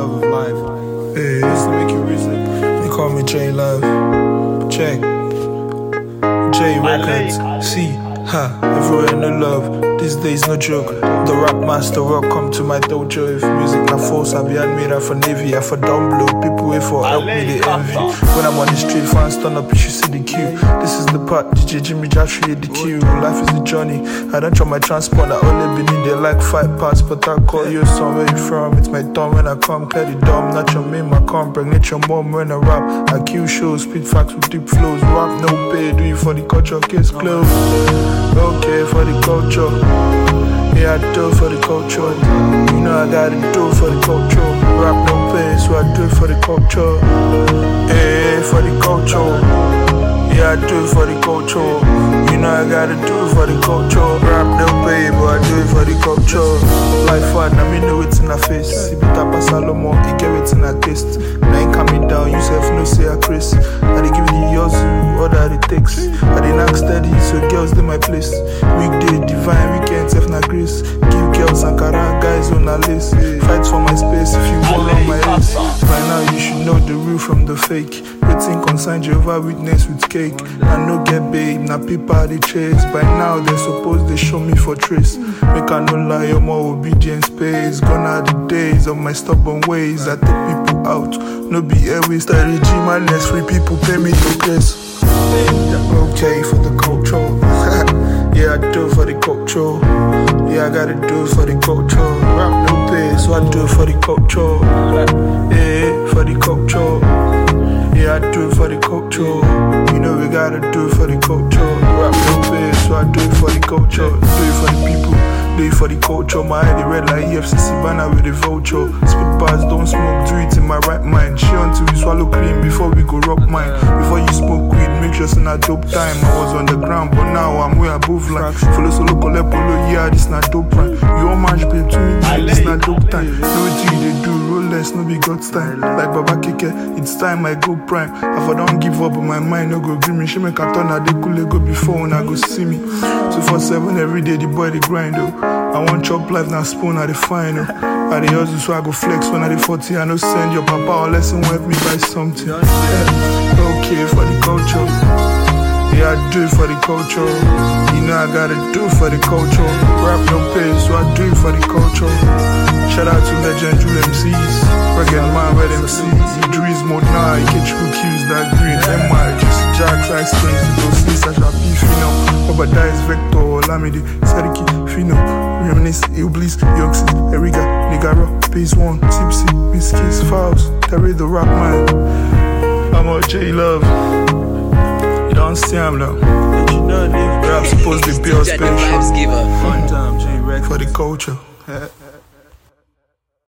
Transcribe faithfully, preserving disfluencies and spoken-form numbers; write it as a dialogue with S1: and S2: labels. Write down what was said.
S1: love of life.
S2: Hey,
S1: Just to make you reason.
S2: they call me J Love. Check. J Records. C. Ha. Everywhere in the love. These days no joke. The rap master welcome to my dojo. If music na force, I be admirer for Navy. I for dumb blow. People wait for help me, they envy. When I'm on the street, fans turn up, you should see the queue. This is the part, D J Jimmy Josh hit the queue. Life is the journey. I don't try my transport, I only been in there like five parts. But I call you somewhere you from. It's my thumb when I come, clear the dumb. Not your meme, I come, pregnant your mom when I rap. I kill shows, speed facts with deep flows. Rap no pay, do it for the culture, case closed. Okay, for the culture. Yeah, I do it for the culture. You know I gotta do it for the culture. Rap no pay, so I do it for the culture. Hey, for the culture. Yeah, I do it for the culture. You know I gotta do it for the culture. Rap no pay, but I do it for the culture. Life hard, now me know it's in a face. See, but I pass Salomon, he get it in a taste. Now ain't coming down, you self no say a Chris. I dey give the yours, all that it takes. I dey knock steady, so girls they my place. Weekday divine, weekend self na grace. Give girls and Ankara, guys on a list. Fight for my space if you wall on my race. By now you should know the real from the fake. Waiting concern Jehovah Witness with cake. I no get babe, na paper they chase. By now they suppose they show me for trace. Make I no lie, your more obedience pays. Gone are the days of my stubborn ways. I take people out, no be airways. Steady G madness, free people pay me to place. Okay for the culture. Yeah, I do it for the culture. Yeah, I gotta do it for the culture. Rap no pay, so I do it for the culture. Yeah, for the culture. Yeah, I do it for the culture. You know we gotta do it for the culture. Rap no pay, so I do it for the culture. Do it for the people, do it for the culture. My eye they red like E F C C banner with the vulture. Spit bars, don't smoke, do it in my right mind. She until we swallow cream before we go rock mine. Before you smoke weed, make sure it's not dope time. I was on the ground, but now I'm way above line. Follow solo collect polo, yeah, this not dope prime. You all match babe to me, yeah, this not dope time. Know what you they do, rollers, no be God's time. Like Baba Keke, it's time I go prime. If I don't give up, but my mind no go green me. She make a turn, I dey cool go before when I go see me. So for seven every day, the boy they grind though. I want chop life, now spoon at the final. I the hustle, so I go flex when I the forty. I no send your papa or lesson help me buy something. Yeah. Okay for the culture. Yeah, I do it for the culture. You know I gotta do it for the culture. Rap no pay, so I do it for the culture. Shout out to legendary M Cs. Reggae man, red M Cs. Idris mode now, I catch cookies that green. M I, just Jacks, Ice Springs, those things I shall be Fino. Obadiah's Vector, Lamidi, Sadiki, Fino, Reminisce, Iblis, Yoxis, Eriga, Nigaro, Pace One, Tipsy, Miss Kiss, Fouls, Terry the Rap Man. I'm a J Love. You don't see him now.
S1: Let you know, nigga.
S2: I'm supposed to be a special
S1: Fun time, J Records.
S2: for the culture.